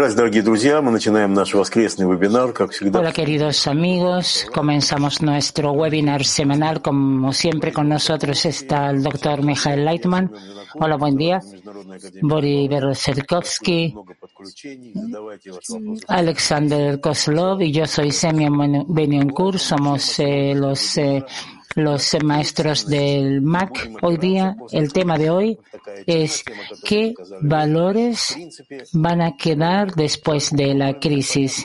Hola queridos amigos, comenzamos nuestro webinar semanal. Como siempre con nosotros está el doctor Michael Leitman. Hola, buen día. Boris Berezerkovsky, Alexander Kozlov y yo soy Semyon Benioncourt. Somos los maestros del MAC. Hoy día, el tema de hoy es ¿qué valores van a quedar después de la crisis?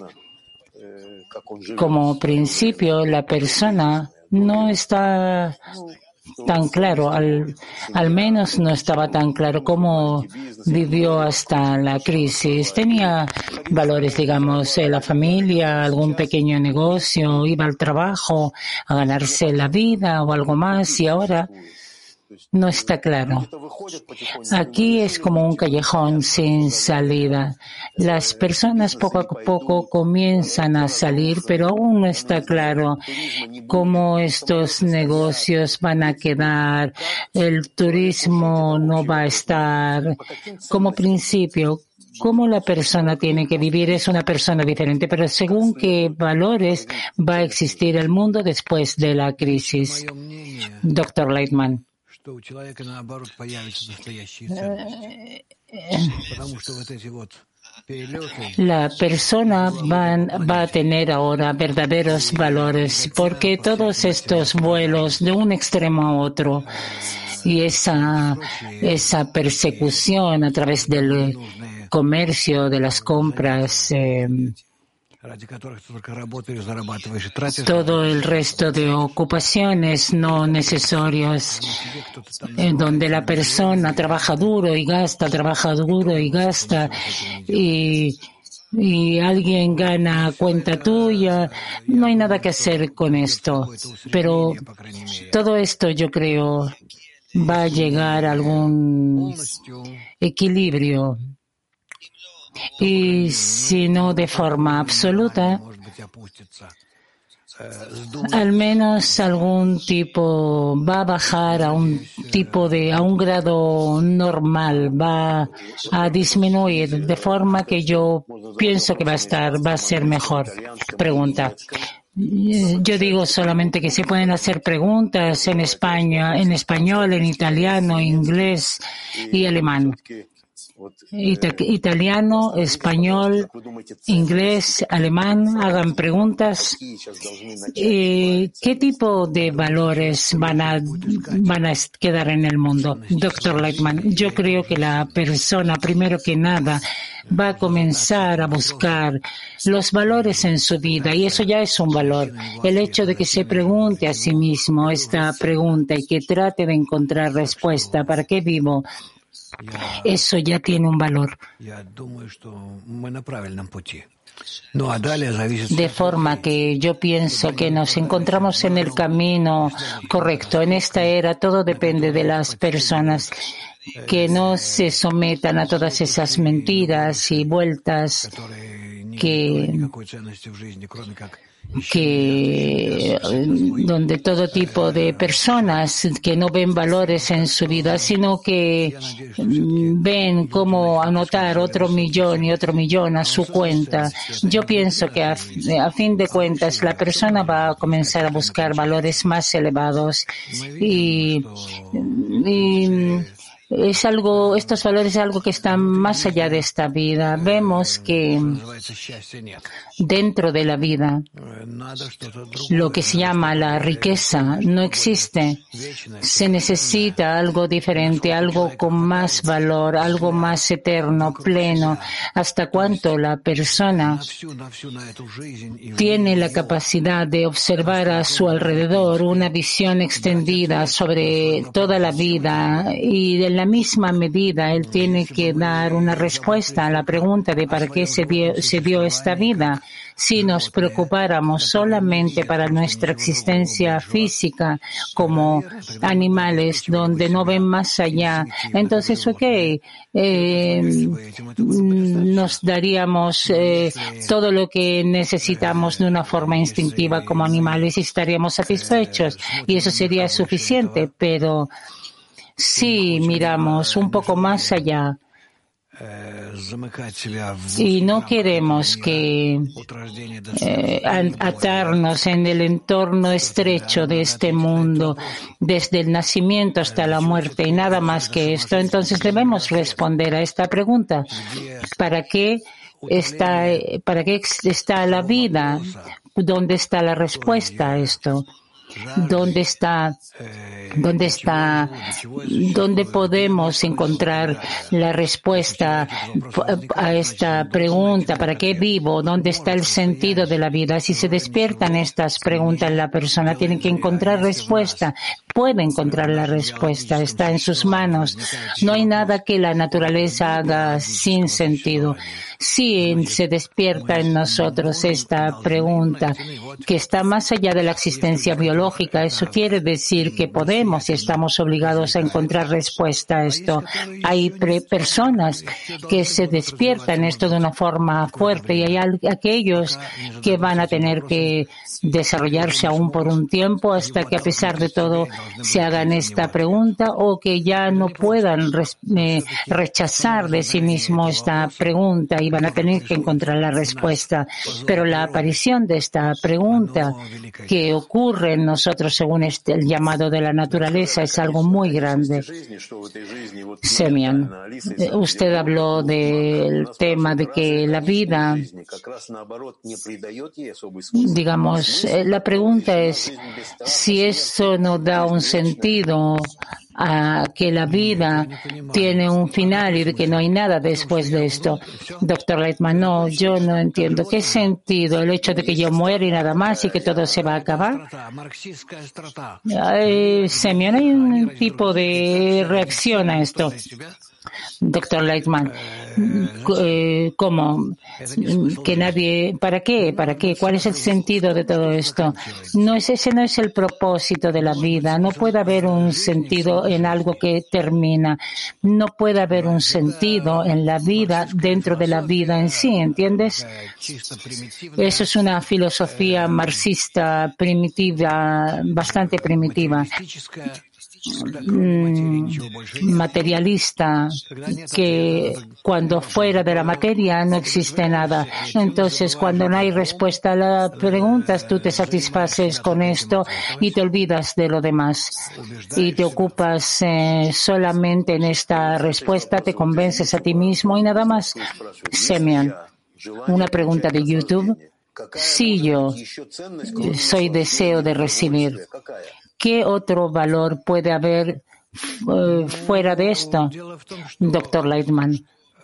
Como principio, la persona no está tan claro, al menos no estaba tan claro cómo vivió hasta la crisis. Tenía valores, digamos, la familia, algún pequeño negocio, iba al trabajo a ganarse la vida o algo más, y ahora no está claro. Aquí es como un callejón sin salida. Las personas poco a poco comienzan a salir, pero aún no está claro cómo estos negocios van a quedar, el turismo no va a estar. Como principio, cómo la persona tiene que vivir es una persona diferente, pero según qué valores va a existir el mundo después de la crisis. Doctor Leitman. La persona va a tener ahora verdaderos valores, porque todos estos vuelos de un extremo a otro y esa persecución a través del comercio, de las compras, todo el resto de ocupaciones no necesarias, donde la persona trabaja duro y gasta, y alguien gana a cuenta tuya, no hay nada que hacer con esto. Pero todo esto, yo creo, va a llegar a algún equilibrio. Y si no de forma absoluta, al menos algún tipo va a bajar a un grado normal, va a disminuir, de forma que yo pienso que va a ser mejor. Pregunta. Yo digo solamente que se pueden hacer preguntas en España, en español, en italiano, inglés y alemán. Italiano, español, inglés, alemán, hagan preguntas. ¿Qué tipo de valores van a quedar en el mundo? Doctor Leitman, yo creo que la persona, primero que nada, va a comenzar a buscar los valores en su vida, y eso ya es un valor. El hecho de que se pregunte a sí mismo esta pregunta y que trate de encontrar respuesta, ¿para qué vivo? Eso ya tiene un valor. De forma que yo pienso que nos encontramos en el camino correcto. En esta era todo depende de las personas que no se sometan a todas esas mentiras y vueltas donde todo tipo de personas que no ven valores en su vida, sino que ven cómo anotar otro millón a su cuenta. Yo pienso que a fin de cuentas la persona va a comenzar a buscar valores más elevados y estos valores es algo que está más allá de esta vida. Vemos que dentro de la vida lo que se llama la riqueza no existe. Se necesita algo diferente, algo con más valor, algo más eterno, pleno. Hasta cuánto la persona tiene la capacidad de observar a su alrededor una visión extendida sobre toda la vida, y de la misma medida él tiene que dar una respuesta a la pregunta de para qué se dio esta vida. Si nos preocupáramos solamente para nuestra existencia física como animales donde no ven más allá, entonces nos daríamos todo lo que necesitamos de una forma instintiva como animales y estaríamos satisfechos, y eso sería suficiente. Pero si miramos un poco más allá, Y no queremos que atarnos en el entorno estrecho de este mundo, desde el nacimiento hasta la muerte, y nada más que esto. Entonces debemos responder a esta pregunta. ¿Para qué está la vida? ¿Dónde está la respuesta a esto? ¿Dónde podemos encontrar la respuesta a esta pregunta? ¿Para qué vivo? ¿Dónde está el sentido de la vida? Si se despiertan estas preguntas en la persona, tiene que encontrar respuesta. Puede encontrar la respuesta, está en sus manos. No hay nada que la naturaleza haga sin sentido. Si se despierta en nosotros esta pregunta, que está más allá de la existencia biológica, eso quiere decir que podemos y estamos obligados a encontrar respuesta a esto. Hay personas que se despiertan esto de una forma fuerte y hay aquellos que van a tener que desarrollarse aún por un tiempo hasta que a pesar de todo se hagan esta pregunta o que ya no puedan rechazar de sí mismo esta pregunta y van a tener que encontrar la respuesta. Pero la aparición de esta pregunta que ocurre en nosotros según el llamado de la naturaleza es algo muy grande. Semyon, usted habló del tema de que la vida, digamos, la pregunta es si eso no da un sentido a que la vida tiene un final y de que no hay nada después de esto. Doctor Leitman, no, yo no entiendo. ¿Qué sentido el hecho de que yo muera y nada más y que todo se va a acabar? Semyon, hay un tipo de reacción a esto. Doctor Leitman, ¿cómo? Que nadie, ¿para qué? ¿Para qué? ¿Cuál es el sentido de todo esto? Ese no es el propósito de la vida. No puede haber un sentido en algo que termina. No puede haber un sentido en la vida dentro de la vida en sí, ¿entiendes? Eso es una filosofía marxista primitiva, bastante primitiva. Materialista, que cuando fuera de la materia no existe nada. Entonces, cuando no hay respuesta a las preguntas, tú te satisfaces con esto y te olvidas de lo demás. Y te ocupas solamente en esta respuesta, te convences a ti mismo y nada más. Semyon, una pregunta de YouTube. Si yo soy deseo de recibir, ¿qué otro valor puede haber fuera de esto? Doctor Leitman,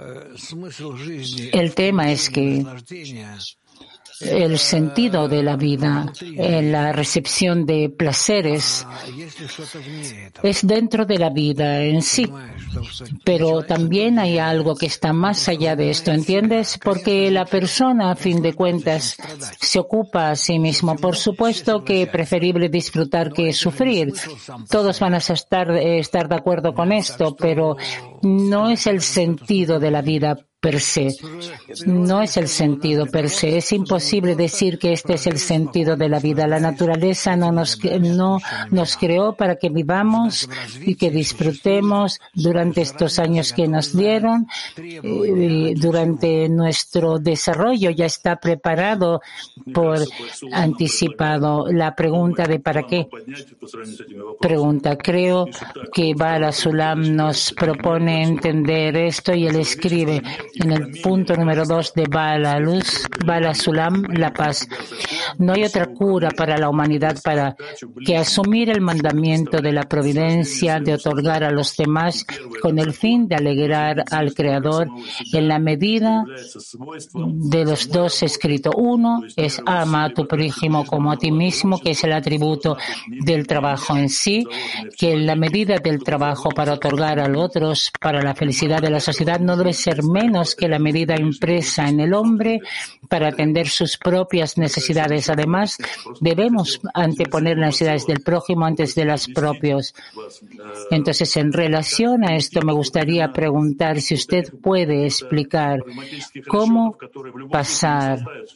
el tema es que el sentido de la vida, la recepción de placeres, es dentro de la vida en sí. Pero también hay algo que está más allá de esto, ¿entiendes? Porque la persona, a fin de cuentas, se ocupa a sí mismo. Por supuesto que es preferible disfrutar que sufrir. Todos van a estar de acuerdo con esto, pero no es el sentido de la vida per se. No es el sentido per se. Es imposible decir que este es el sentido de la vida. La naturaleza no nos creó para que vivamos y que disfrutemos durante estos años que nos dieron. Durante nuestro desarrollo ya está preparado por anticipado. La pregunta de ¿para qué? Pregunta. Creo que Bala Sulam nos propone entender esto y él escribe en el punto número 2 de Bala Sulam, la paz. No hay otra cura para la humanidad para que asumir el mandamiento de la providencia de otorgar a los demás con el fin de alegrar al Creador en la medida de los dos escritos. Uno es ama a tu prójimo como a ti mismo, que es el atributo del trabajo en sí, que en la medida del trabajo para otorgar a los otros para la felicidad de la sociedad no debe ser menos que la medida impresa en el hombre para atender sus propias necesidades. Además, debemos anteponer las necesidades del prójimo antes de las propias. Entonces, en relación a esto, me gustaría preguntar si usted puede explicar cómo pasar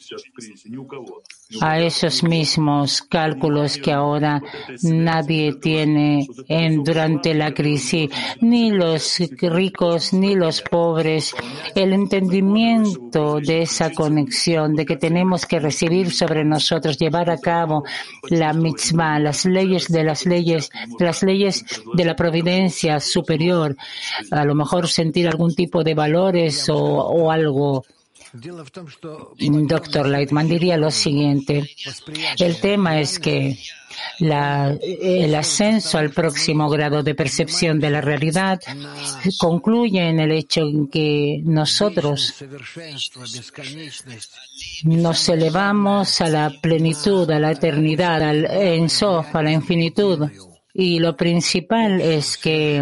a esos mismos cálculos que ahora nadie tiene durante la crisis, ni los ricos ni los pobres, el entendimiento de esa conexión, de que tenemos que recibir sobre nosotros, llevar a cabo la mitzvah, las leyes de la providencia superior, a lo mejor sentir algún tipo de valores o algo. Dr. Lightman diría lo siguiente. El tema es que el ascenso al próximo grado de percepción de la realidad concluye en el hecho en que nosotros nos elevamos a la plenitud, a la eternidad, al Ein Sof, a la infinitud. Y lo principal es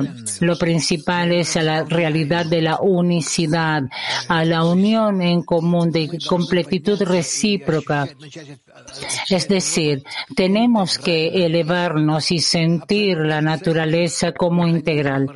a la realidad de la unicidad, a la unión en común, de completitud recíproca. Es decir, tenemos que elevarnos y sentir la naturaleza como integral.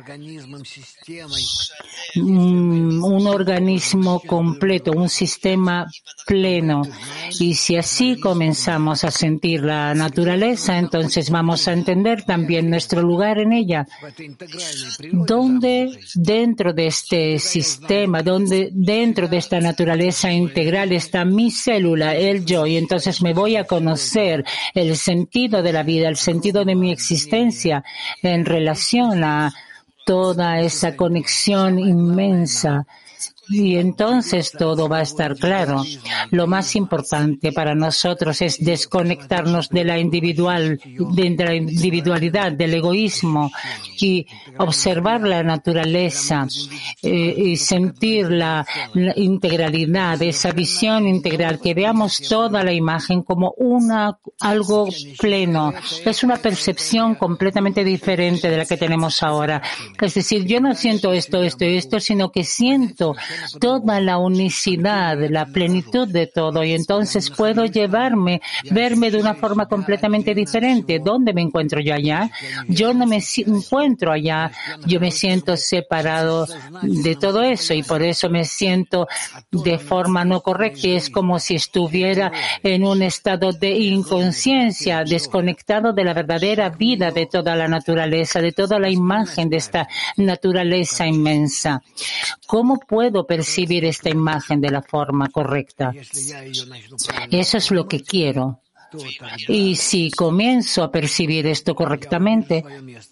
Un organismo completo, un sistema pleno. Y si así comenzamos a sentir la naturaleza, entonces vamos a entender también nuestro lugar en ella. ¿Dónde dentro de este sistema, dónde dentro de esta naturaleza integral está mi célula, el yo? Y entonces me voy a conocer el sentido de la vida, el sentido de mi existencia en relación a toda esa conexión inmensa. Y entonces todo va a estar claro. Lo más importante para nosotros es desconectarnos de la individualidad, del egoísmo y observar la naturaleza y sentir la integralidad, esa visión integral, que veamos toda la imagen como algo pleno. Es una percepción completamente diferente de la que tenemos ahora. Es decir, yo no siento esto, sino que siento toda la unicidad, la plenitud de todo, y entonces puedo verme de una forma completamente diferente. ¿Dónde me encuentro yo allá? Yo no me encuentro allá, yo me siento separado de todo eso y por eso me siento de forma no correcta y es como si estuviera en un estado de inconsciencia, desconectado de la verdadera vida de toda la naturaleza, de toda la imagen de esta naturaleza inmensa. ¿Cómo puedo percibir esta imagen de la forma correcta? Eso es lo que quiero. Y si comienzo a percibir esto correctamente,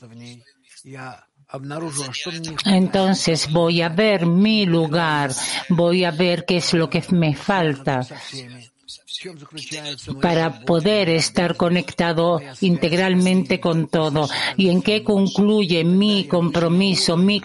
entonces voy a ver mi lugar, voy a ver qué es lo que me falta para poder estar conectado integralmente con todo. ¿Y en qué concluye mi compromiso, mi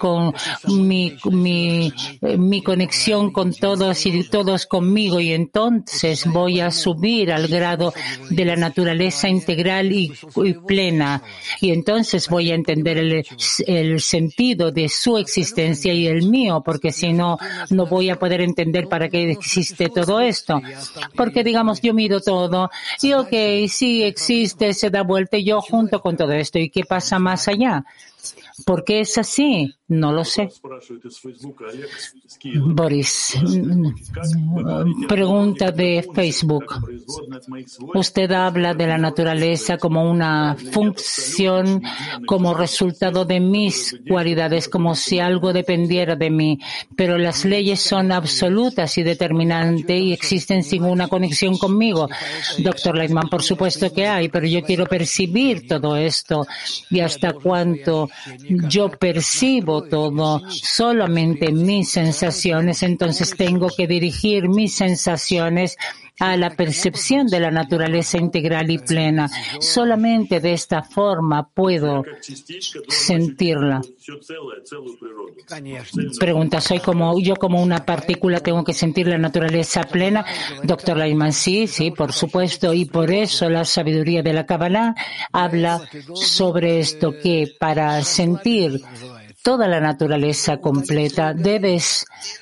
conexión con todos y todos conmigo? Y entonces voy a subir al grado de la naturaleza integral y plena. Y entonces voy a entender el sentido de su existencia y el mío, porque si no, no voy a poder entender para qué existe todo esto. Porque digamos, yo miro todo y sí existe, se da vuelta y yo junto con todo esto. ¿Y qué pasa más allá? ¿Por qué es así? No lo sé. Boris, pregunta de Facebook. Usted habla de la naturaleza como una función, como resultado de mis cualidades, como si algo dependiera de mí. Pero las leyes son absolutas y determinantes y existen sin una conexión conmigo. Dr. Lightman, por supuesto que hay, pero yo quiero percibir todo esto. Y hasta cuánto yo percibo todo, solamente mis sensaciones, entonces tengo que dirigir mis sensaciones a la percepción de la naturaleza integral y plena. Solamente de esta forma puedo sentirla. Pregunta, yo como una partícula tengo que sentir la naturaleza plena? Dr. Lightman, sí, por supuesto, y por eso la sabiduría de la Kabbalah habla sobre esto, que para sentir toda la naturaleza completa debes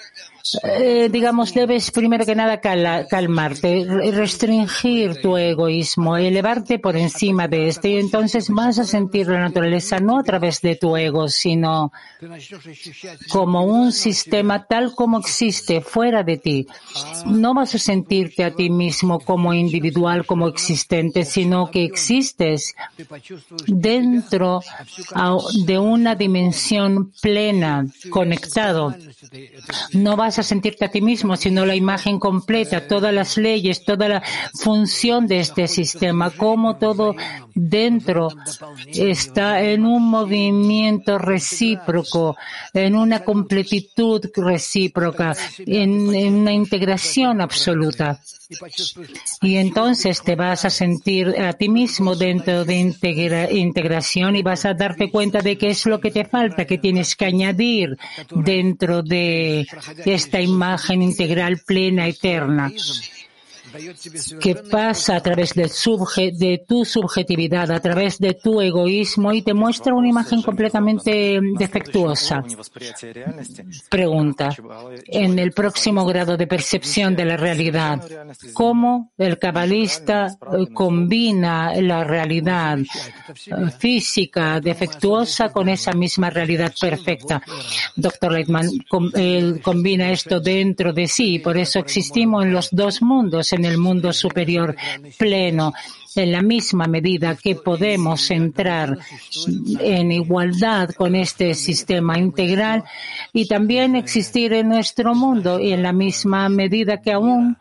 digamos, debes primero que nada calmarte, restringir tu egoísmo, elevarte por encima de este, y entonces vas a sentir la naturaleza no a través de tu ego, sino como un sistema tal como existe fuera de ti. No vas a sentirte a ti mismo como individual, como existente, sino que existes dentro de una dimensión plena, conectado. No vas a sentirte a ti mismo, sino la imagen completa, todas las leyes, toda la función de este sistema, como todo dentro está en un movimiento recíproco, en una completitud recíproca, en una integración absoluta. Y entonces te vas a sentir a ti mismo dentro de integración y vas a darte cuenta de qué es lo que te falta, que tienes que añadir dentro de esta imagen integral plena, eterna, que pasa a través de tu subjetividad, a través de tu egoísmo y te muestra una imagen completamente defectuosa. Pregunta, en el próximo grado de percepción de la realidad, ¿cómo el cabalista combina la realidad física defectuosa con esa misma realidad perfecta? Dr. Lightman combina esto dentro de sí, por eso existimos en los dos mundos, en el mundo superior pleno, en la misma medida que podemos entrar en igualdad con este sistema integral y también existir en nuestro mundo y en la misma medida que aún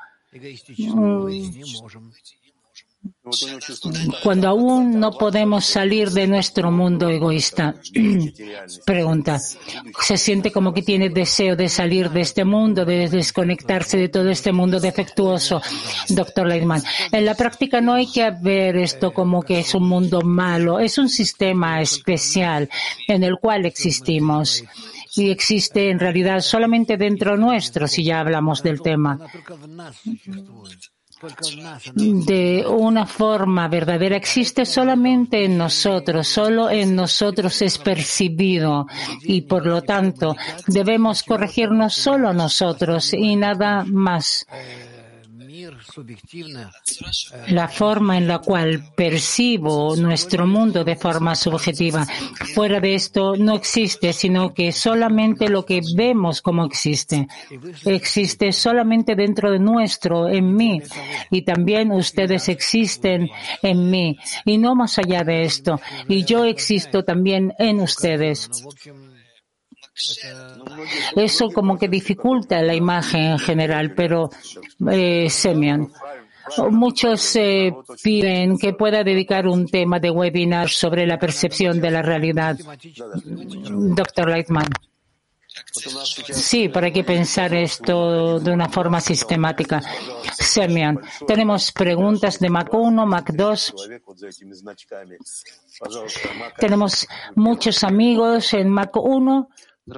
cuando aún no podemos salir de nuestro mundo egoísta. Pregunta, ¿se siente como que tiene deseo de salir de este mundo, de desconectarse de todo este mundo defectuoso? Dr. Lightman, en la práctica no hay que ver esto como que es un mundo malo, es un sistema especial en el cual existimos. Y existe en realidad solamente dentro nuestro, si ya hablamos del tema. De una forma verdadera existe solamente en nosotros, solo en nosotros es percibido y por lo tanto debemos corregirnos solo nosotros y nada más. La forma en la cual percibo nuestro mundo de forma subjetiva. Fuera de esto no existe, sino que solamente lo que vemos como existe. Existe solamente dentro de nuestro, en mí. Y también ustedes existen en mí. Y no más allá de esto. Y yo existo también en ustedes. Eso como que dificulta la imagen en general, pero Semyon, muchos piden que pueda dedicar un tema de webinar sobre la percepción de la realidad. Dr. Lightman. Sí, pero hay que pensar esto de una forma sistemática. Semyon, tenemos preguntas de Mac 1, Mac 2. Tenemos muchos amigos en Mac 1.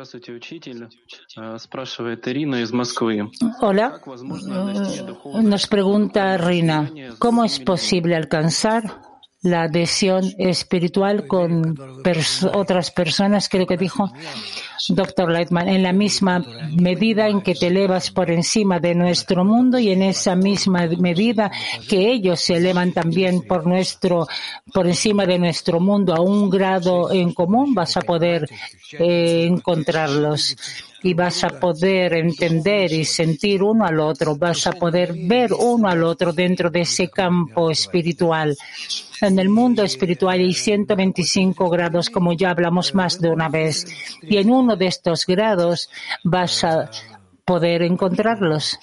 Hola, nos pregunta Rina, ¿cómo es posible alcanzar la adhesión espiritual con otras personas? Creo que dijo Dr. Lightman, en la misma medida en que te elevas por encima de nuestro mundo y en esa misma medida que ellos se elevan también por encima de nuestro mundo a un grado en común, vas a poder encontrarlos. Y vas a poder entender y sentir uno al otro, vas a poder ver uno al otro dentro de ese campo espiritual. En el mundo espiritual hay 125 grados, como ya hablamos más de una vez, y en uno de estos grados vas a poder encontrarlos.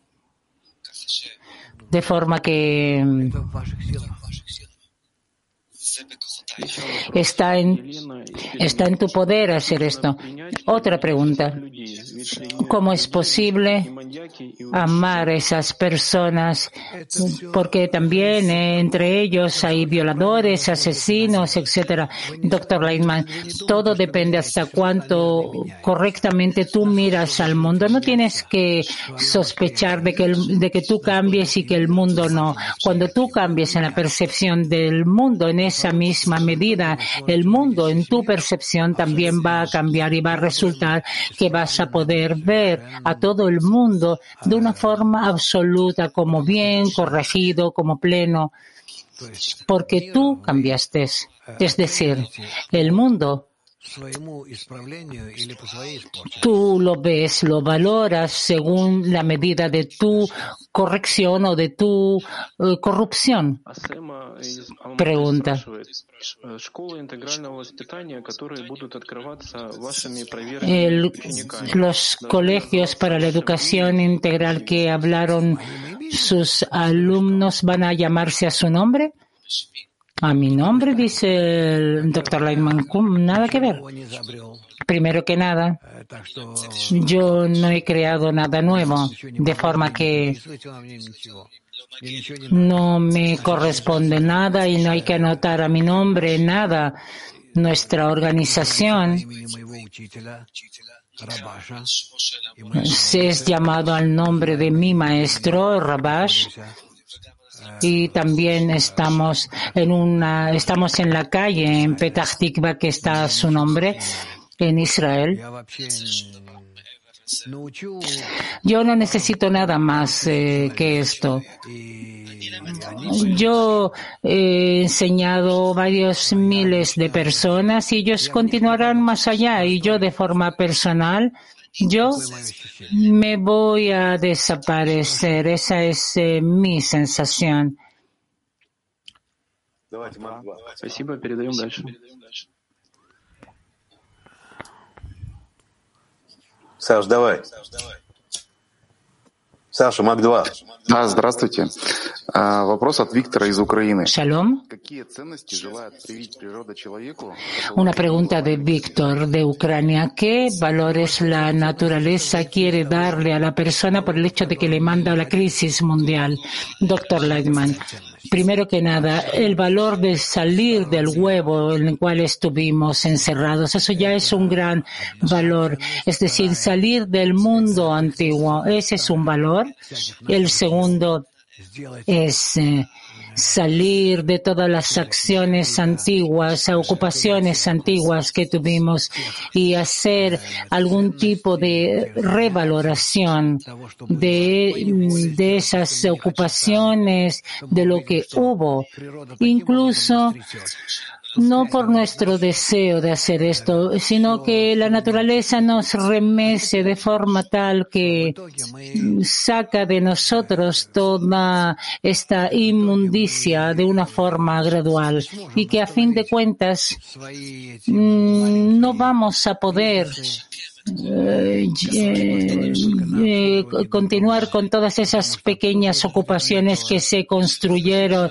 De forma que está en tu poder hacer esto. Otra pregunta. ¿Cómo es posible amar a esas personas? Porque también entre ellos hay violadores, asesinos, etcétera. Dr. Lightman, todo depende hasta cuánto correctamente tú miras al mundo. No tienes que sospechar de que tú cambies y que el mundo no. Cuando tú cambies en la percepción del mundo, en esa misma medida, el mundo en tu percepción también va a cambiar y va a resultar que vas a poder ver a todo el mundo de una forma absoluta, como bien, corregido, como pleno, porque tú cambiaste. Es decir, el mundo, tú lo ves, lo valoras según la medida de tu corrección o de tu corrupción. Pregunta. Los colegios para la educación integral que hablaron sus alumnos van a llamarse a su nombre. A mi nombre, dice el Dr. Lightman, nada que ver. Primero que nada, yo no he creado nada nuevo, de forma que no me corresponde nada y no hay que anotar a mi nombre nada. Nuestra organización se es llamado al nombre de mi maestro, Rabash, y también estamos en la calle en Petah Tikva que está su nombre en Israel. Yo no necesito nada más que esto. Yo he enseñado varios miles de personas y ellos continuarán más allá, y yo de forma personal, yo me voy a desaparecer. Esa es mi sensación. Спасибо, передаем дальше. Саш, давай. Саша, Мак-2. Здравствуйте. Вопрос от Виктора из Украины. Shalom. Какие ценности желает привить природа человеку? Una pregunta de Víctor de Ucrania. ¿Qué valores la naturaleza quiere darle a la persona por el hecho de que le manda la crisis mundial? Dr. Lightman. Primero que nada, el valor de salir del huevo en el cual estuvimos encerrados, eso ya es un gran valor. Es decir, salir del mundo antiguo, ese es un valor. El segundo es salir de todas las acciones antiguas, ocupaciones antiguas que tuvimos y hacer algún tipo de revaloración de esas ocupaciones, de lo que hubo, incluso no por nuestro deseo de hacer esto, sino que la naturaleza nos remece de forma tal que saca de nosotros toda esta inmundicia de una forma gradual y que a fin de cuentas no vamos a poder continuar con todas esas pequeñas ocupaciones que se construyeron,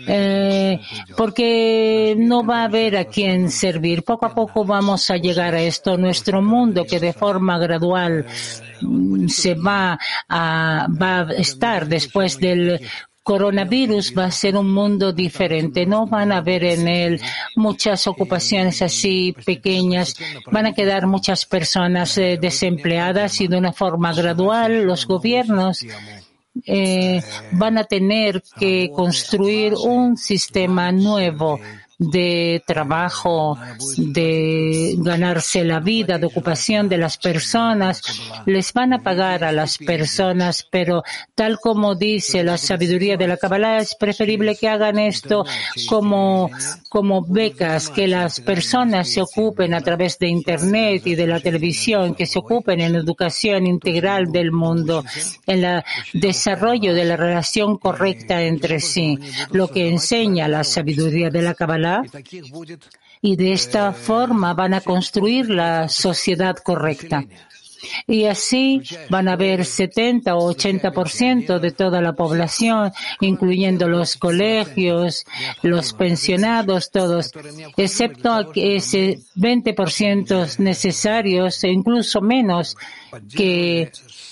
porque no va a haber a quién servir. Poco a poco vamos a llegar a esto. Nuestro mundo, que de forma gradual va a estar después del coronavirus, va a ser un mundo diferente. No van a haber en él muchas ocupaciones así pequeñas. Van a quedar muchas personas desempleadas y de una forma gradual los gobiernos van a tener que construir un sistema nuevo de trabajo, de ganarse la vida, de ocupación de las personas. Les van a pagar a las personas, pero tal como dice la sabiduría de la Kabbalah, es preferible que hagan esto como becas, que las personas se ocupen a través de Internet y de la televisión, que se ocupen en la educación integral del mundo, en el desarrollo de la relación correcta entre sí, lo que enseña la sabiduría de la Kabbalah. Y de esta forma van a construir la sociedad correcta. Y así van a haber 70 o 80% de toda la población, incluyendo los colegios, los pensionados, todos, excepto ese 20% necesarios, e incluso menos, que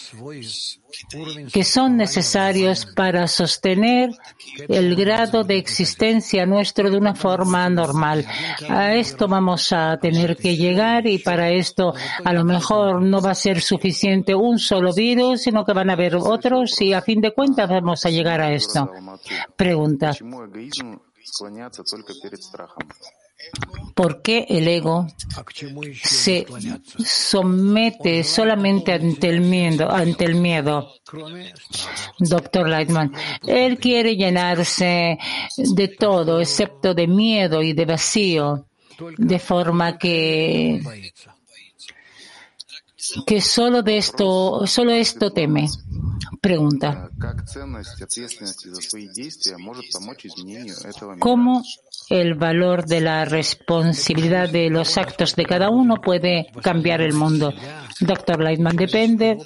son necesarios para sostener el grado de existencia nuestro de una forma normal. A esto vamos a tener que llegar, y para esto a lo mejor no va a ser suficiente un solo virus, sino que van a haber otros, y a fin de cuentas vamos a llegar a esto. Pregunta. ¿Por qué el ego se somete solamente ante el miedo? Doctor Lightman, él quiere llenarse de todo excepto de miedo y de vacío, de forma que solo esto teme. Pregunta. ¿Cómo el valor de la responsabilidad de los actos de cada uno puede cambiar el mundo? Doctor Lightman, depende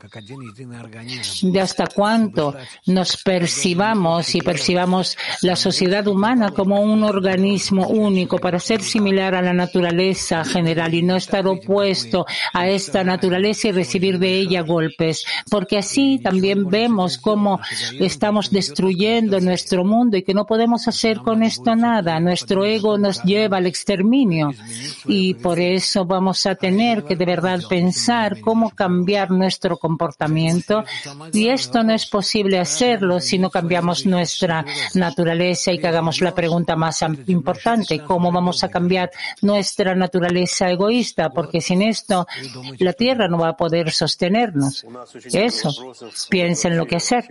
de hasta cuánto nos percibamos y percibamos la sociedad humana como un organismo único para ser similar a la naturaleza general y no estar opuesto a esta naturaleza y recibir de ella golpes, porque así también vemos cómo estamos destruyendo nuestro mundo y que no podemos hacer con esto nada. Nuestro ego nos lleva al exterminio y por eso vamos a tener que de verdad pensar cómo cambiar nuestro comportamiento, y esto no es posible hacerlo si no cambiamos nuestra naturaleza y que hagamos la pregunta más importante: ¿cómo vamos a cambiar nuestra naturaleza egoísta? Porque sin esto la Tierra no va a poder sostenernos. Eso, piensen lo que hacer.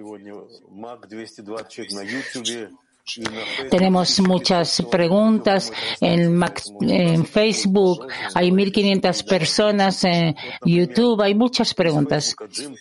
Tenemos muchas preguntas en Facebook, hay 1.500 personas en YouTube, hay muchas preguntas.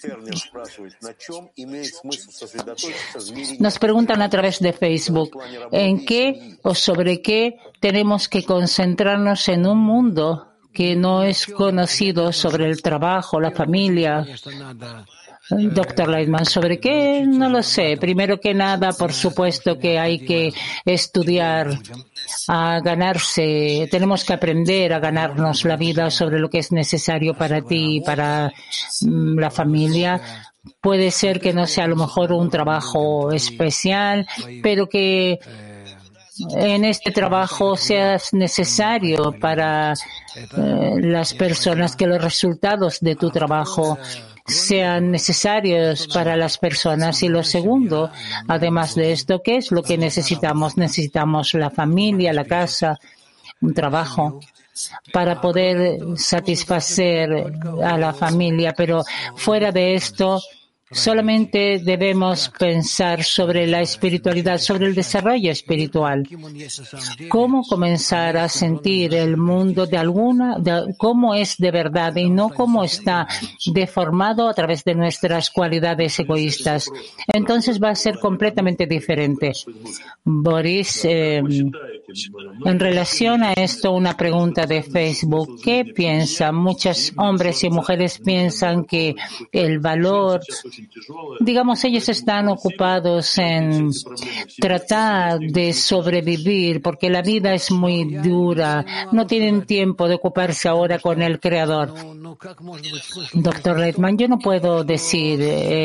Nos preguntan a través de Facebook, ¿en qué o sobre qué tenemos que concentrarnos en un mundo que no es conocido, sobre el trabajo, la familia? Doctor Lightman, ¿sobre qué? No lo sé. Primero que nada, por supuesto que hay que estudiar a ganarse, tenemos que aprender a ganarnos la vida sobre lo que es necesario para ti y para la familia. Puede ser que no sea a lo mejor un trabajo especial, pero que en este trabajo sea necesario para las personas, que los resultados de tu trabajo sean necesarios para las personas. Y lo segundo, además de esto, ¿qué es lo que necesitamos? Necesitamos la familia, la casa, un trabajo para poder satisfacer a la familia, pero fuera de esto solamente debemos pensar sobre la espiritualidad, sobre el desarrollo espiritual. Cómo comenzar a sentir el mundo cómo es de verdad y no cómo está deformado a través de nuestras cualidades egoístas. Entonces va a ser completamente diferente. Boris, en relación a esto, una pregunta de Facebook. ¿Qué piensan? Muchos hombres y mujeres piensan que el valor, digamos, ellos están ocupados en tratar de sobrevivir porque la vida es muy dura. No tienen tiempo de ocuparse ahora con el Creador. Doctor Lightman, yo no puedo decir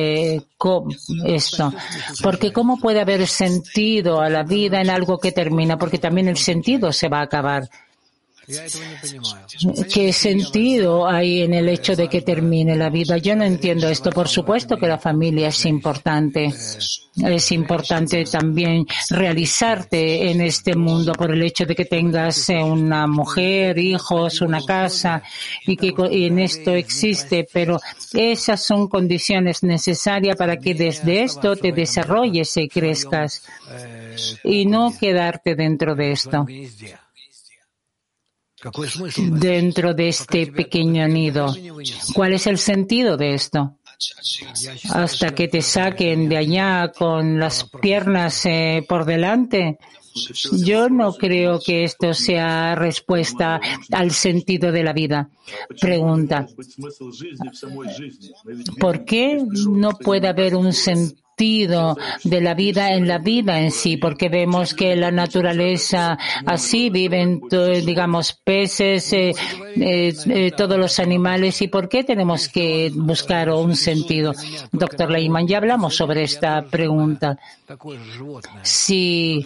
esto, porque ¿cómo puede haber sentido a la vida en algo que termina? Porque también el sentido se va a acabar. ¿Qué sentido hay en el hecho de que termine la vida? Yo no entiendo esto. Por supuesto que la familia es importante. Es importante también realizarte en este mundo por el hecho de que tengas una mujer, hijos, una casa y que en esto existe, pero esas son condiciones necesarias para que desde esto te desarrolles y crezcas y no quedarte dentro de esto. Dentro de este pequeño nido. ¿Cuál es el sentido de esto? Hasta que te saquen de allá con las piernas por delante. Yo no creo que esto sea respuesta al sentido de la vida. Pregunta. ¿Por qué no puede haber un sentido de la vida en sí? Porque vemos que la naturaleza así viven, digamos, peces, todos los animales. ¿Y por qué tenemos que buscar un sentido? Doctor Leiman, ya hablamos sobre esta pregunta. Si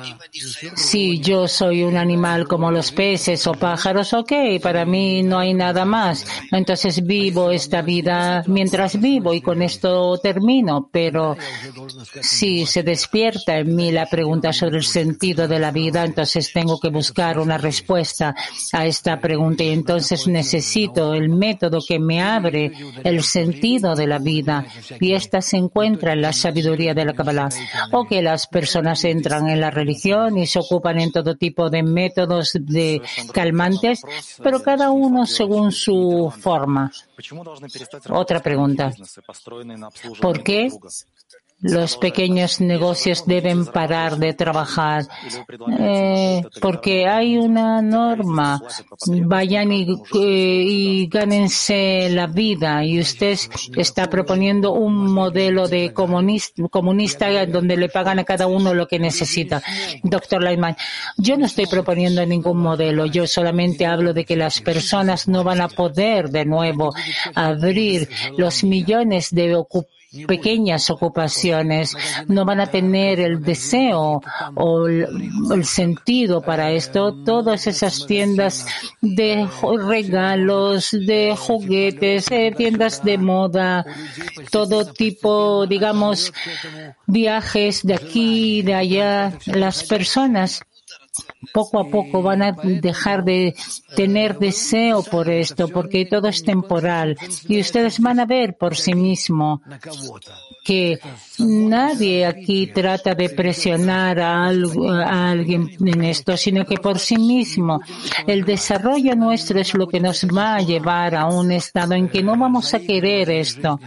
yo soy un animal como los peces o pájaros, ok, para mí no hay nada más. Entonces vivo esta vida mientras vivo y con esto termino, pero si se despierta en mí la pregunta sobre el sentido de la vida, entonces tengo que buscar una respuesta a esta pregunta y entonces necesito el método que me abre el sentido de la vida, y esta se encuentra en la sabiduría de la Kabbalah. O que las personas entran en la religión y se ocupan en todo tipo de métodos de calmantes, pero cada uno según su forma. Otra pregunta. ¿Por qué los pequeños negocios deben parar de trabajar? Porque hay una norma. Vayan y gánense la vida. Y usted está proponiendo un modelo de comunista donde le pagan a cada uno lo que necesita. Doctor Leitman, yo no estoy proponiendo ningún modelo. Yo solamente hablo de que las personas no van a poder de nuevo abrir los millones de pequeñas ocupaciones, no van a tener el deseo o el sentido para esto. Todas esas tiendas de regalos, de juguetes, tiendas de moda, todo tipo, digamos, viajes de aquí y de allá, las personas poco a poco van a dejar de tener deseo por esto, porque todo es temporal. Y ustedes van a ver por sí mismos que nadie aquí trata de presionar a alguien en esto, sino que por sí mismo el desarrollo nuestro es lo que nos va a llevar a un estado en que no vamos a querer esto.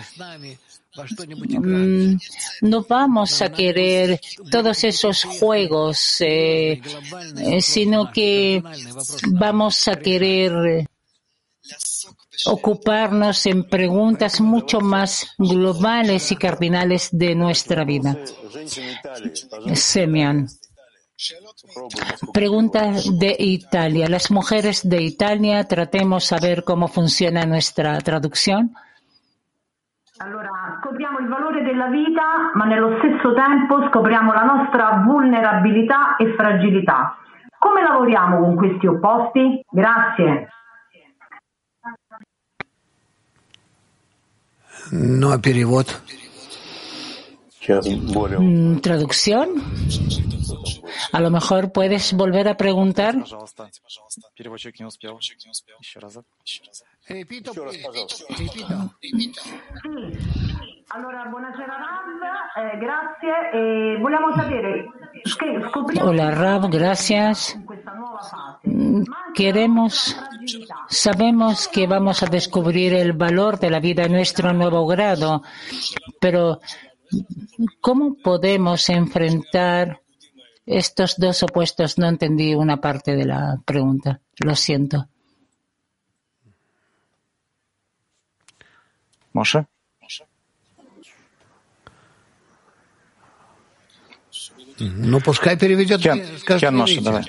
No vamos a querer todos esos juegos, sino que vamos a querer ocuparnos en preguntas mucho más globales y cardinales de nuestra vida. Semian. Pregunta de Italia. Las mujeres de Italia, tratemos a ver cómo funciona nuestra traducción. Allora, scopriamo il valore della vita, ma nello stesso tempo scopriamo la nostra vulnerabilità e fragilità. Come lavoriamo con questi opposti? Grazie. No, перевод. Traducción. A lo mejor puedes volver a preguntar. Allora, buonasera Rav, grazie. Vogliamo sapere che scopriamo. Hola Rav, gracias. Sabemos que vamos a descubrir el valor de la vida en nuestro nuevo grado, pero ¿cómo podemos enfrentar estos dos opuestos? No entendí una parte de la pregunta. Lo siento. Moshe? Ну, пускай переведет. Moshe, давай.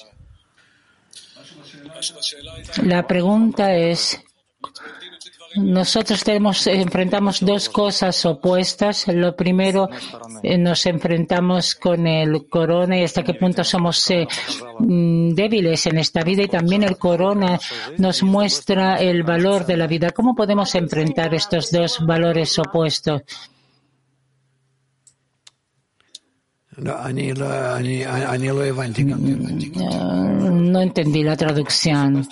La pregunta es, nosotros enfrentamos dos cosas opuestas. Lo primero, nos enfrentamos con el corona y hasta qué punto somos débiles en esta vida, y también el corona nos muestra el valor de la vida. ¿Cómo podemos enfrentar estos dos valores opuestos? No entendí la traducción.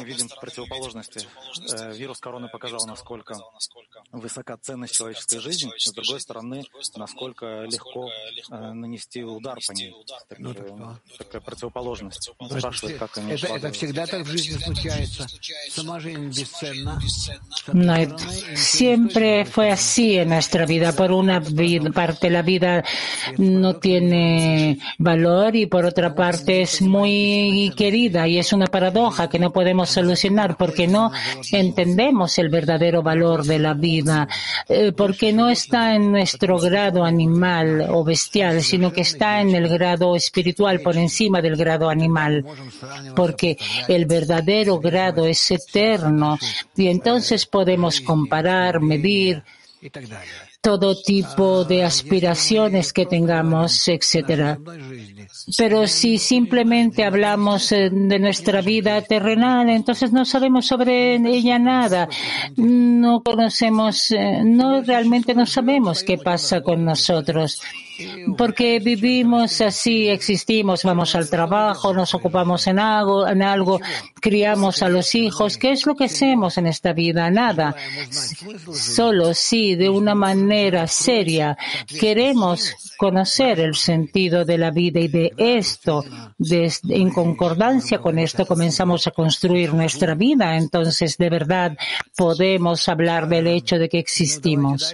Siempre fue así en nuestra vida. Por una parte, la vida no tiene valor y por otra parte es muy querida, y es una paradoja que no podemos solucionar porque no entendemos el verdadero valor de la vida, porque no está en nuestro grado animal o bestial, sino que está en el grado espiritual por encima del grado animal, porque el verdadero grado es eterno, y entonces podemos comparar, medir todo tipo de aspiraciones que tengamos, etcétera. Pero si simplemente hablamos de nuestra vida terrenal, entonces no sabemos sobre ella nada. No conocemos, realmente no sabemos qué pasa con nosotros. Porque vivimos así, existimos, vamos al trabajo, nos ocupamos en algo, criamos a los hijos. ¿Qué es lo que hacemos en esta vida? Nada. Solo si de una manera seria queremos conocer el sentido de la vida y de esto, en concordancia con esto comenzamos a construir nuestra vida, entonces de verdad podemos hablar del hecho de que existimos.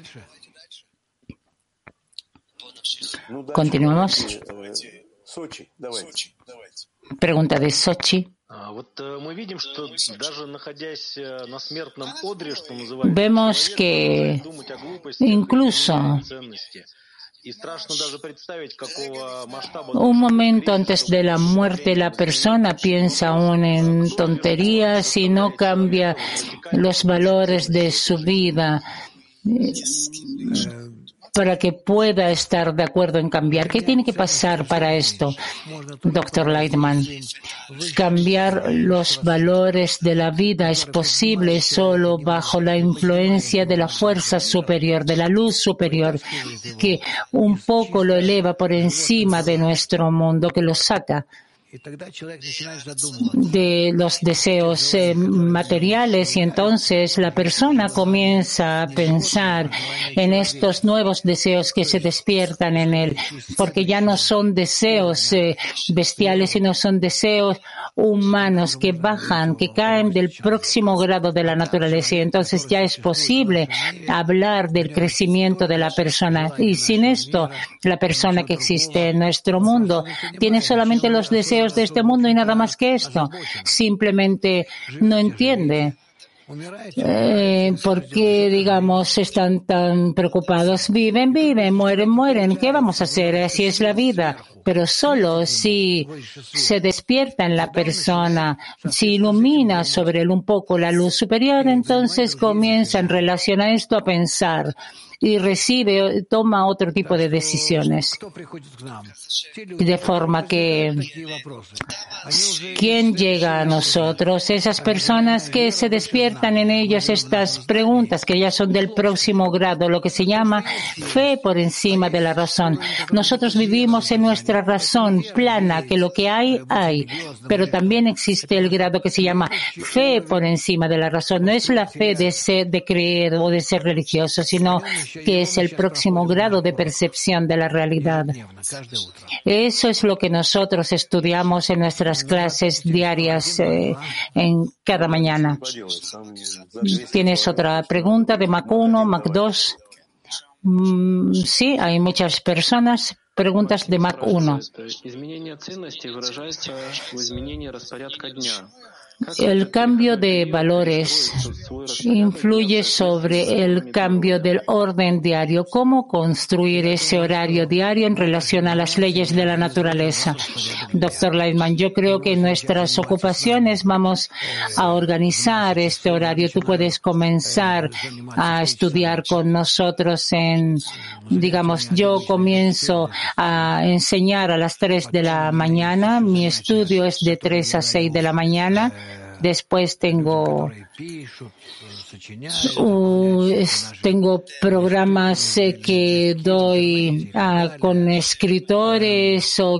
Continuamos. Pregunta de Sochi. Vemos que incluso un momento antes de la muerte la persona piensa aún en tonterías y no cambia los valores de su vida para que pueda estar de acuerdo en cambiar. ¿Qué tiene que pasar para esto, Dr. Lightman? Cambiar los valores de la vida es posible solo bajo la influencia de la fuerza superior, de la luz superior, que un poco lo eleva por encima de nuestro mundo, que lo saca de los deseos materiales, y entonces la persona comienza a pensar en estos nuevos deseos que se despiertan en él, porque ya no son deseos bestiales, sino son deseos humanos que bajan, que caen del próximo grado de la naturaleza, y entonces ya es posible hablar del crecimiento de la persona. Y sin esto, la persona que existe en nuestro mundo tiene solamente los deseos de este mundo y nada más que esto. Simplemente no entiende por qué, digamos, están tan preocupados. Viven, mueren. ¿Qué vamos a hacer? Así es la vida. Pero solo si se despierta en la persona, si ilumina sobre él un poco la luz superior, entonces comienza en relación a esto a pensar y toma otro tipo de decisiones. De forma que, ¿quién llega a nosotros? Esas personas que se despiertan en ellos estas preguntas, que ya son del próximo grado, lo que se llama fe por encima de la razón. Nosotros vivimos en nuestra razón plana, que lo que hay, pero también existe el grado que se llama fe por encima de la razón. No es la fe de creer o de ser religioso, sino que es el próximo grado de percepción de la realidad. Eso es lo que nosotros estudiamos en nuestras clases diarias en cada mañana. ¿Tienes otra pregunta de Mac 1, Mac 2? Sí, hay muchas personas. Preguntas de Mac 1. El cambio de valores influye sobre el cambio del orden diario. ¿Cómo construir ese horario diario en relación a las leyes de la naturaleza? Doctor Lightman, yo creo que en nuestras ocupaciones vamos a organizar este horario. Tú puedes comenzar a estudiar con nosotros yo comienzo a enseñar a las 3 de la mañana. Mi estudio es de 3 a 6 de la mañana. Después tengo programas que doy con escritores o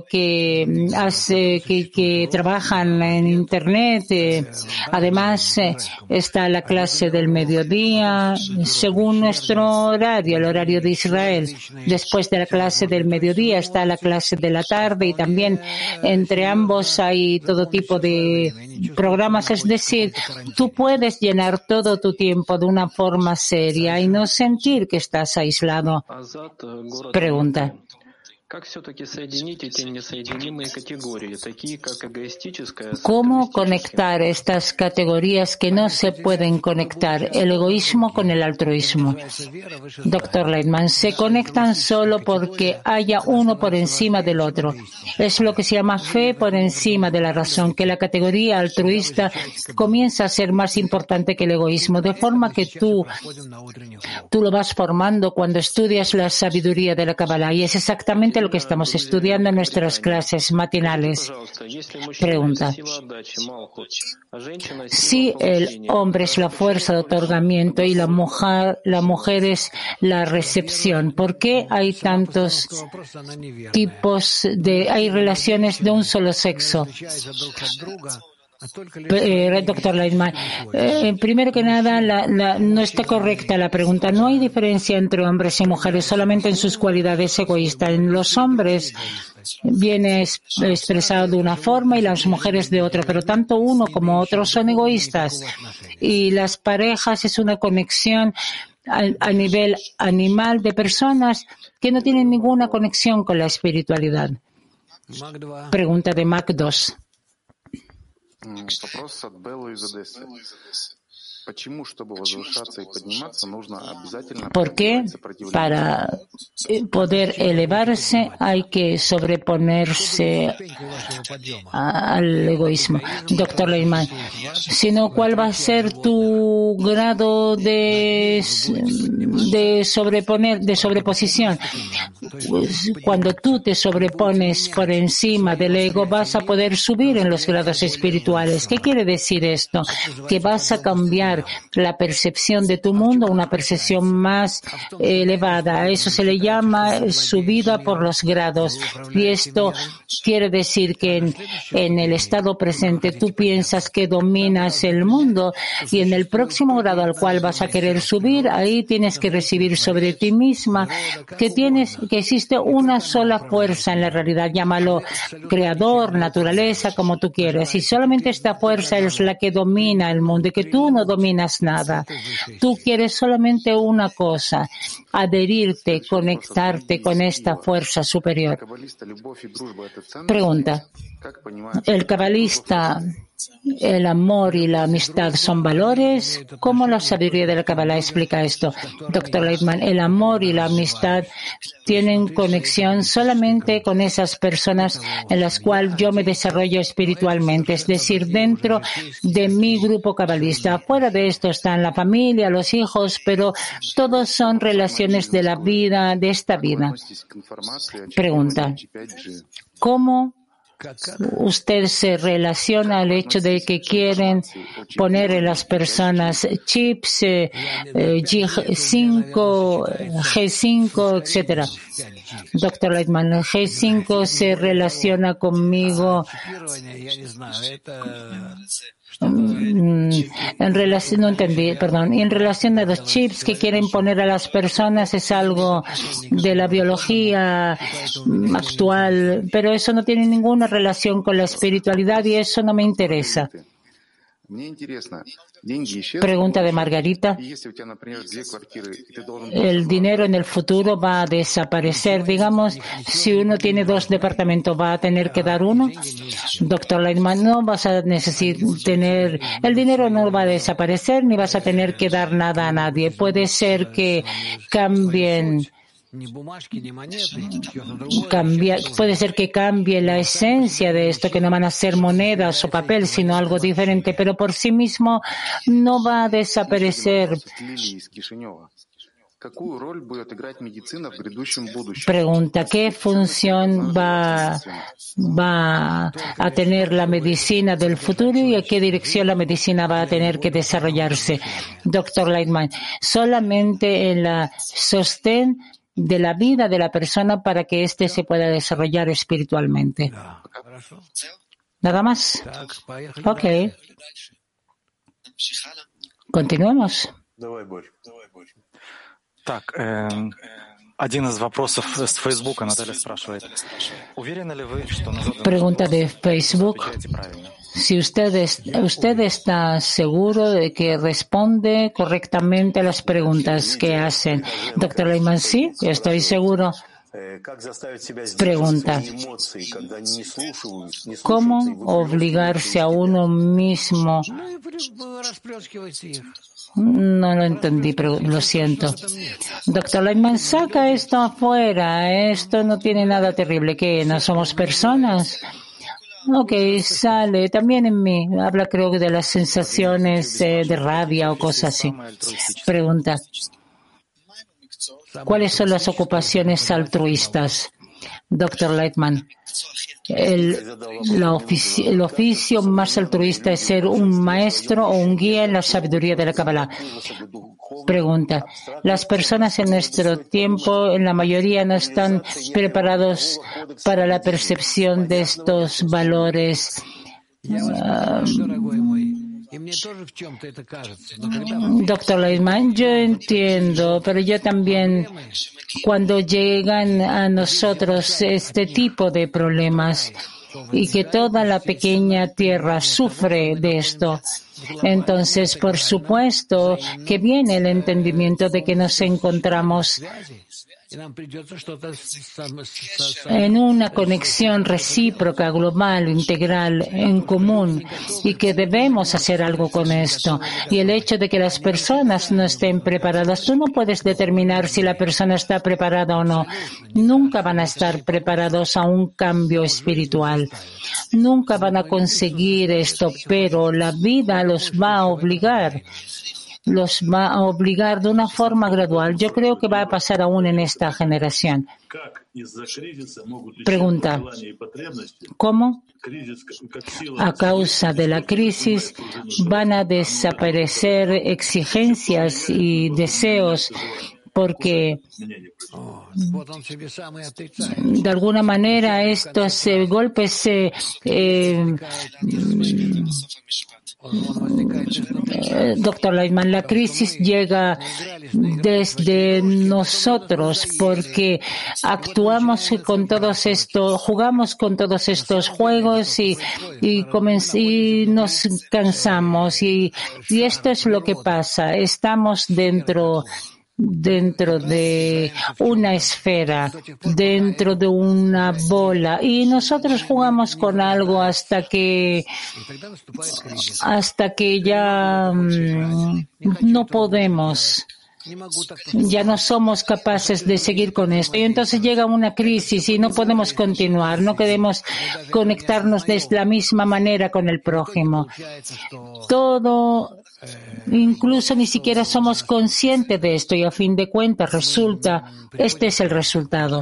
que trabajan en Internet. Además, está la clase del mediodía, según nuestro horario, el horario de Israel. Después de la clase del mediodía está la clase de la tarde, y también entre ambos hay todo tipo de programas. Es decir, tú puedes llenar todo tu tiempo de una forma seria y no sentir que estás aislado. Pregunta. ¿Cómo conectar estas categorías que no se pueden conectar, el egoísmo con el altruismo? Doctor Leitman, se conectan solo porque haya uno por encima del otro. Es lo que se llama fe por encima de la razón, que la categoría altruista comienza a ser más importante que el egoísmo, de forma que tú lo vas formando cuando estudias la sabiduría de la Kabbalah, y es exactamente lo que estamos estudiando en nuestras clases matinales. Pregunta: si el hombre es la fuerza de otorgamiento y la mujer es la recepción, ¿por qué hay tantos tipos hay relaciones de un solo sexo? Doctor Leitman, primero que nada, no está correcta la pregunta. No hay diferencia entre hombres y mujeres, solamente en sus cualidades egoístas. En los hombres viene expresado de una forma y las mujeres de otra, pero tanto uno como otro son egoístas. Y las parejas es una conexión a nivel animal de personas que no tienen ninguna conexión con la espiritualidad. Pregunta de Mac 2. Вопрос от Беллы из Одессы. Почему, чтобы возвышаться и подниматься, нужно обязательно... ¿Por qué para poder elevarse hay que sobreponerse al egoísmo? Doctor Leitman, sino ¿cuál va a ser tu grado de sobreposición? Cuando tú te sobrepones por encima del ego, vas a poder subir en los grados espirituales. ¿Qué quiere decir esto? Que vas a cambiar la percepción de tu mundo, una percepción más elevada. A eso se le llama subida por los grados. Y esto quiere decir que en el estado presente tú piensas que dominas el mundo, y en el próximo grado al cual vas a querer subir, ahí tienes que recibir sobre ti misma que existe una sola fuerza en la realidad. Llámalo creador, naturaleza, como tú quieras. Y solamente esta fuerza es la que domina el mundo, y que tú no dominas nada. Tú quieres solamente una cosa: adherirte, conectarte con esta fuerza superior. Pregunta: ¿el cabalista, el amor y la amistad son valores? ¿Cómo la sabiduría de la Kabbalah explica esto? Doctor Leitman, el amor y la amistad tienen conexión solamente con esas personas en las cuales yo me desarrollo espiritualmente, es decir, dentro de mi grupo cabalista. Fuera de esto están la familia, los hijos, pero todos son relaciones de la vida, de esta vida. Pregunta: ¿cómo usted se relaciona al hecho de que quieren poner en las personas chips, G5, etcétera? Doctor Leitman, el G5 se relaciona conmigo en relación a los chips que quieren poner a las personas. Es algo de la biología actual, pero eso no tiene ninguna relación con la espiritualidad y eso no me interesa. Pregunta de Margarita: ¿el dinero en el futuro va a desaparecer? Digamos, si uno tiene 2 departamentos, ¿va a tener que dar uno? Doctor Leitman, no vas a necesitar tener, el dinero no va a desaparecer ni vas a tener que dar nada a nadie. Puede ser que puede ser que cambie la esencia de esto, que no van a ser monedas o papel, sino algo diferente, pero por sí mismo no va a desaparecer. Pregunta: ¿qué función va a tener la medicina del futuro y a qué dirección la medicina va a tener que desarrollarse? Doctor Leitman, solamente en la sostén de la vida de la persona para que éste se pueda desarrollar espiritualmente. ¿Nada más? Ok. Continuemos. Pregunta de Facebook: si usted está seguro de que responde correctamente a las preguntas que hacen. Doctor Leitman, sí, estoy seguro. Pregunta. ¿Cómo obligarse a uno mismo? No lo entendí, pero lo siento. Doctor Lightman, saca esto afuera. Esto no tiene nada terrible. ¿Qué? ¿No somos personas? Ok, sale. También en mí. Habla, creo que de las sensaciones de rabia o cosas así. Pregunta. ¿Cuáles son las ocupaciones altruistas? Doctor Lightman. El oficio más altruista es ser un maestro o un guía en la sabiduría de la Kabbalah. Pregunta. Las personas en nuestro tiempo, en la mayoría, no están preparados para la percepción de estos valores. Doctor Lightman, yo entiendo, pero yo también, cuando llegan a nosotros este tipo de problemas y que toda la pequeña tierra sufre de esto, entonces, por supuesto, que viene el entendimiento de que nos encontramos en una conexión recíproca, global, integral, en común, y que debemos hacer algo con esto. Y el hecho de que las personas no estén preparadas, tú no puedes determinar si la persona está preparada o no. Nunca van a estar preparados a un cambio espiritual. Nunca van a conseguir esto, pero la vida los va a obligar. Los va a obligar de una forma gradual. Yo creo que va a pasar aún en esta generación. Pregunta. ¿Cómo? A causa de la crisis van a desaparecer exigencias y deseos porque de alguna manera estos golpes Doctor Lightman, la crisis llega desde nosotros porque actuamos con todos estos, jugamos con todos estos juegos y nos cansamos y esto es lo que pasa. Estamos dentro de una esfera, dentro de una bola, y nosotros jugamos con algo hasta que ya no podemos. Ya no somos capaces de seguir con esto. Y entonces llega una crisis y no podemos continuar. No queremos conectarnos de la misma manera con el prójimo. Todo, incluso ni siquiera somos conscientes de esto y a fin de cuentas este es el resultado.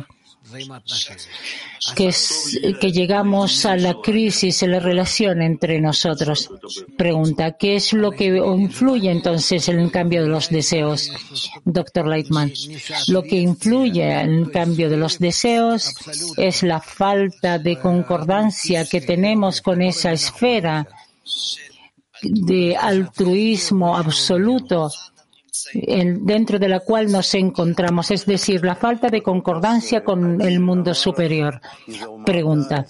Que llegamos a la crisis en la relación entre nosotros. Pregunta, ¿qué es lo que influye entonces en el cambio de los deseos? Doctor Lightman, lo que influye en el cambio de los deseos es la falta de concordancia que tenemos con esa esfera de altruismo absoluto dentro de la cual nos encontramos, es decir, la falta de concordancia con el mundo superior. Pregunta.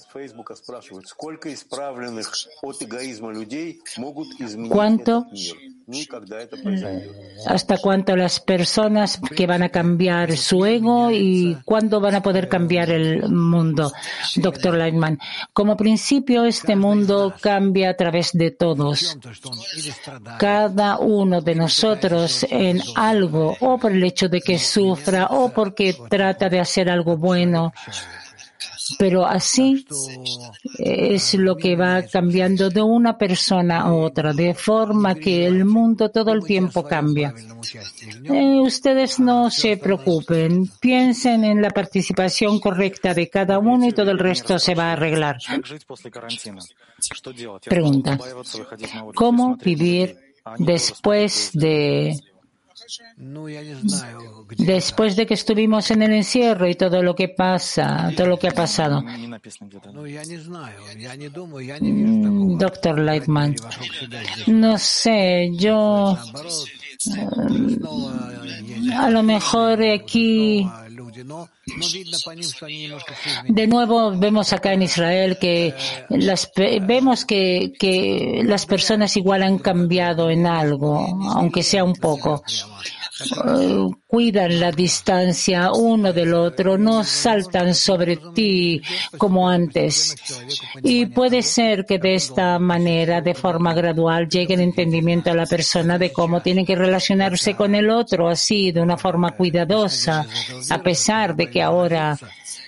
¿Hasta cuánto las personas que van a cambiar su ego y cuándo van a poder cambiar el mundo? Doctor Lightman, como principio este mundo cambia a través de todos. Cada uno de nosotros en algo, o por el hecho de que sufra, o porque trata de hacer algo bueno. Pero así es lo que va cambiando de una persona a otra, de forma que el mundo todo el tiempo cambia. Ustedes no se preocupen, piensen en la participación correcta de cada uno y todo el resto se va a arreglar. Pregunta. ¿Cómo vivir después de que estuvimos en el encierro y todo lo que ha pasado? Doctor Lightman, no sé, yo a lo mejor aquí de nuevo vemos acá en Israel que vemos que las personas igual han cambiado en algo, aunque sea un poco. cuidan la distancia uno del otro, no saltan sobre ti como antes. Y puede ser que de esta manera, de forma gradual, llegue el entendimiento a la persona de cómo tiene que relacionarse con el otro, así, de una forma cuidadosa, a pesar de que ahora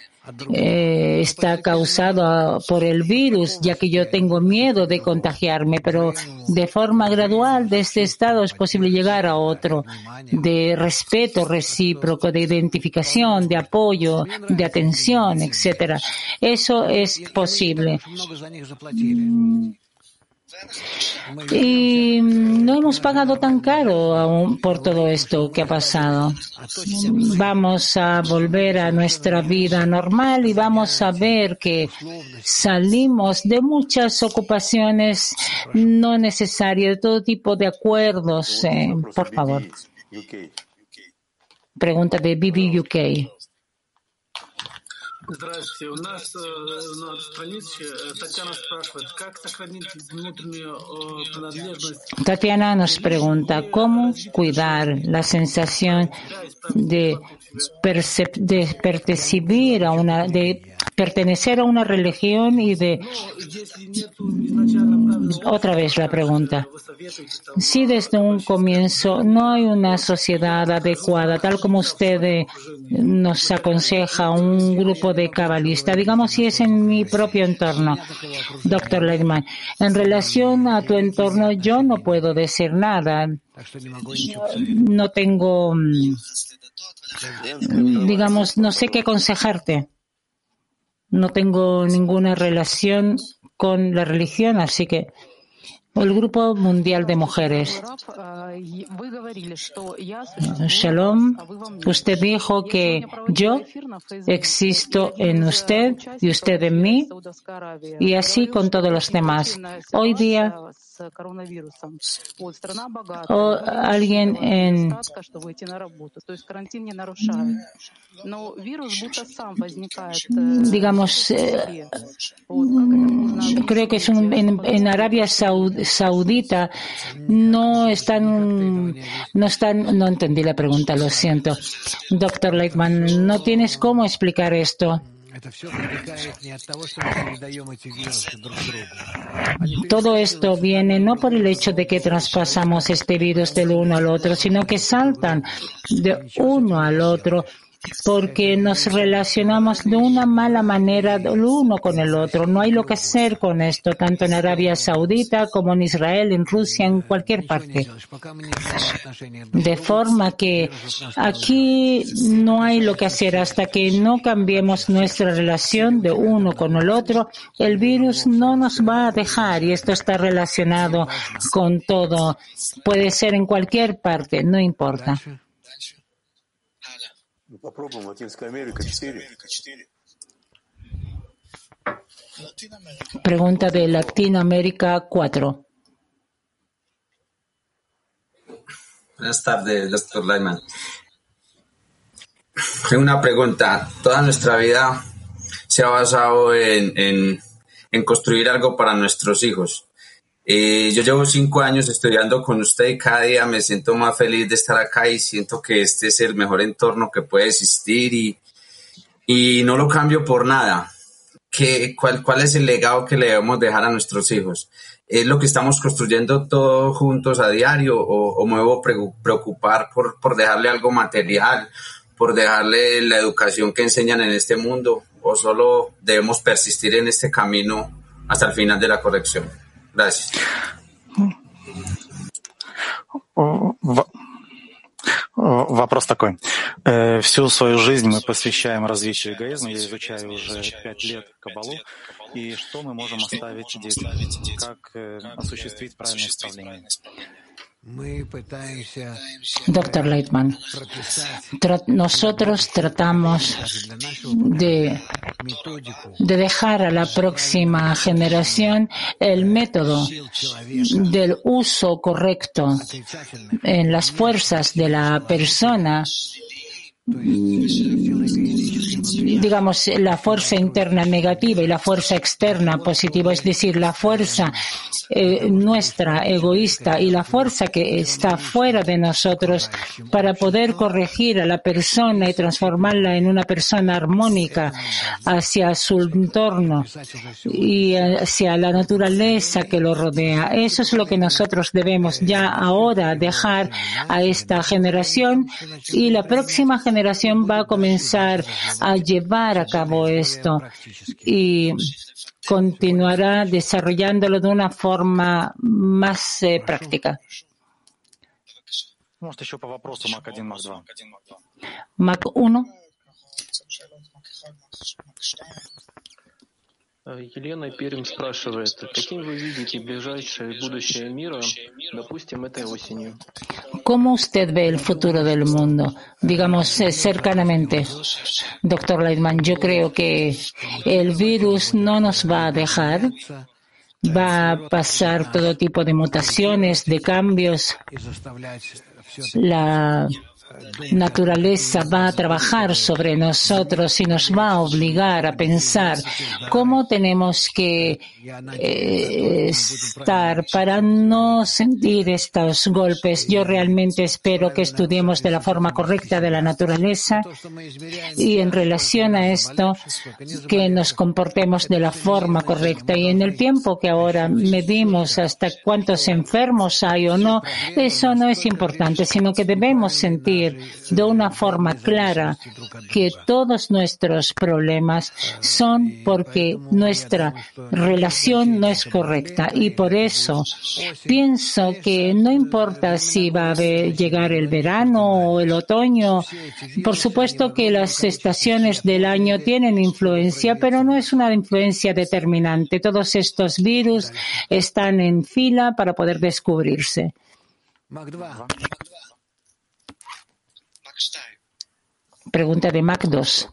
está causado por el virus, ya que yo tengo miedo de contagiarme, pero de forma gradual de este estado es posible llegar a otro, de respeto recíproco, de identificación, de apoyo, de atención, etcétera. Eso es posible. Y no hemos pagado tan caro aún por todo esto que ha pasado. Vamos a volver a nuestra vida normal y vamos a ver que salimos de muchas ocupaciones no necesarias, de todo tipo de acuerdos. Por favor. Pregunta de Bibi UK. Здравствуйте. У нас на странице Татьяна спрашивает, как сохранить внутреннюю принадлежность. Tatiana nos pregunta cómo cuidar la sensación de pertenecer a una religión y de... Otra vez la pregunta. Si desde un comienzo no hay una sociedad adecuada, tal como usted nos aconseja, un grupo de cabalistas, digamos si es en mi propio entorno, Dr. Leitman, en relación a tu entorno yo no puedo decir nada. No tengo, digamos, no sé qué aconsejarte. No tengo ninguna relación con la religión, así que el Grupo Mundial de Mujeres. Shalom, usted dijo que yo existo en usted y usted en mí, y así con todos los demás. Hoy día, alguien digamos, creo que es en Arabia Saudita no entendí la pregunta, lo siento. Dr. Leitman, no tienes cómo explicar esto. Todo esto viene no por el hecho de que traspasamos este virus del uno al otro, sino que saltan de uno al otro porque nos relacionamos de una mala manera el uno con el otro. No hay lo que hacer con esto, tanto en Arabia Saudita como en Israel, en Rusia, en cualquier parte. De forma que aquí no hay lo que hacer hasta que no cambiemos nuestra relación de uno con el otro. El virus no nos va a dejar, y esto está relacionado con todo. Puede ser en cualquier parte, no importa. Pregunta de Latinoamérica 4. Buenas tardes, Dr. Leitman. Tengo una pregunta. Toda nuestra vida se ha basado en construir algo para nuestros hijos. Yo llevo 5 años estudiando con usted y cada día me siento más feliz de estar acá y siento que este es el mejor entorno que puede existir y no lo cambio por nada. ¿Cuál es el legado que le debemos dejar a nuestros hijos? ¿Es lo que estamos construyendo todos juntos a diario o me debo preocupar por dejarle algo material, por dejarle la educación que enseñan en este mundo, o solo debemos persistir en este camino hasta el final de la corrección? Gracias. Вопрос такой. Всю свою жизнь мы посвящаем развитию эгоизма. Я изучаю уже 5 лет Каббалу. И что мы можем оставить детям? Как осуществить правильное исправление? Dr. Leitman, nosotros tratamos de dejar a la próxima generación el método del uso correcto en las fuerzas de la persona digamos, la fuerza interna negativa y la fuerza externa positiva, es decir, la fuerza nuestra egoísta y la fuerza que está fuera de nosotros para poder corregir a la persona y transformarla en una persona armónica hacia su entorno y hacia la naturaleza que lo rodea. Eso es lo que nosotros debemos ya ahora dejar a esta generación, y la próxima generación va a comenzar a llevar a cabo esto y continuará desarrollándolo de una forma más práctica. Mac 1. Елена Пермь спрашивает, каким вы видите ближайшее будущее мира, допустим, этой осенью? ¿Cómo usted ve el futuro del mundo? Digamos, cercanamente. Doctor Lightman, yo creo que el virus no nos va a dejar. Va a pasar todo tipo de mutaciones, de cambios. La naturaleza va a trabajar sobre nosotros y nos va a obligar a pensar cómo tenemos que estar para no sentir estos golpes. Yo realmente espero que estudiemos de la forma correcta de la naturaleza y en relación a esto que nos comportemos de la forma correcta, y en el tiempo que ahora medimos hasta cuántos enfermos hay o no, eso no es importante, sino que debemos sentir de una forma clara que todos nuestros problemas son porque nuestra relación no es correcta, y por eso pienso que no importa si va a llegar el verano o el otoño. Por supuesto que las estaciones del año tienen influencia, pero no es una influencia determinante. Todos estos virus están en fila para poder descubrirse. Pregunta de Mac 2.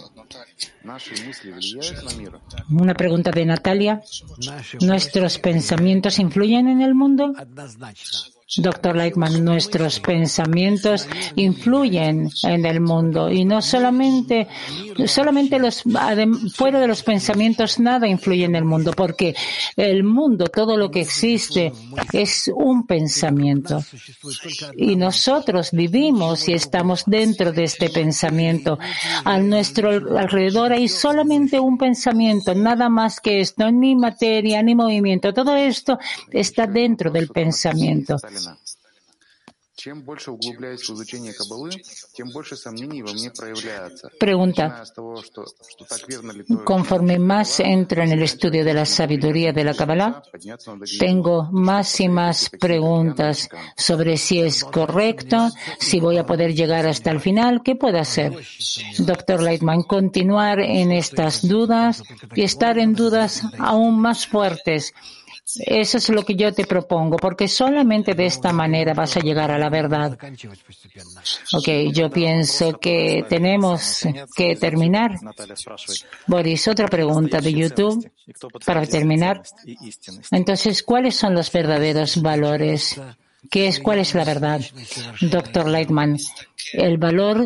Una pregunta de Natalia. ¿Nuestros pensamientos influyen en el mundo? Doctor Lightman, nuestros pensamientos influyen en el mundo, y no solamente fuera de los pensamientos nada influye en el mundo, porque el mundo, todo lo que existe, es un pensamiento. Y nosotros vivimos y estamos dentro de este pensamiento. A nuestro alrededor hay solamente un pensamiento, nada más que esto, ni materia, ni movimiento. Todo esto está dentro del pensamiento. Pregunta. Conforme más entro en el estudio de la sabiduría de la Kabbalah, tengo más y más preguntas sobre si es correcto, si voy a poder llegar hasta el final, ¿qué puedo hacer? Doctor Lightman, continuar en estas dudas y estar en dudas aún más fuertes. Eso es lo que yo te propongo, porque solamente de esta manera vas a llegar a la verdad. Yo pienso que tenemos que terminar. Boris, otra pregunta de YouTube para terminar. Entonces, ¿cuáles son los verdaderos valores? ¿Cuál es la verdad? Doctor Lightman, el valor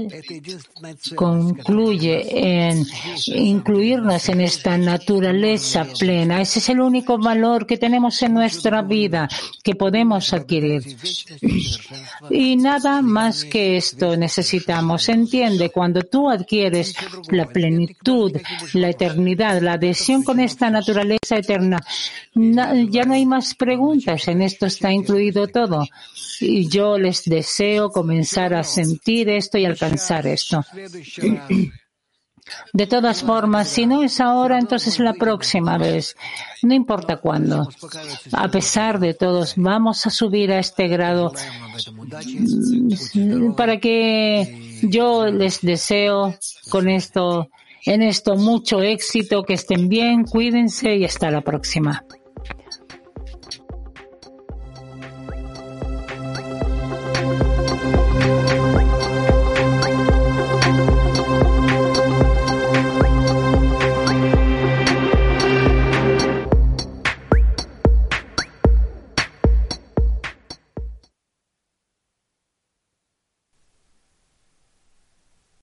concluye en incluirnos en esta naturaleza plena. Ese es el único valor que tenemos en nuestra vida, que podemos adquirir. Y nada más que esto necesitamos. Entiende, cuando tú adquieres la plenitud, la eternidad, la adhesión con esta naturaleza eterna, ya no hay más preguntas. En esto está incluido todo. Y yo les deseo comenzar a sentir esto y alcanzar esto. De todas formas, si no es ahora, entonces la próxima vez. No importa cuándo. A pesar de todos, vamos a subir a este grado para que yo les deseo en esto mucho éxito, que estén bien, cuídense y hasta la próxima.